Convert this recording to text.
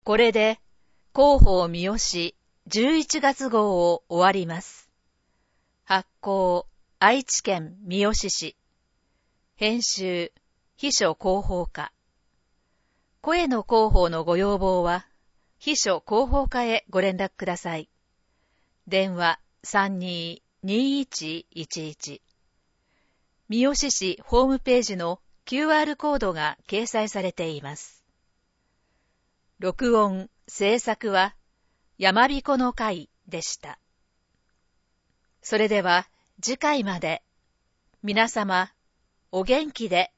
これで、広報三好11月号を終わります。発行、愛知県三好市。編集、秘書広報課。声の広報のご要望は、秘書広報課へご連絡ください。電話32-2111。三好市ホームページの QR コードが掲載されています。録音、制作は、やまびこの会でした。それでは次回まで、皆様、お元気で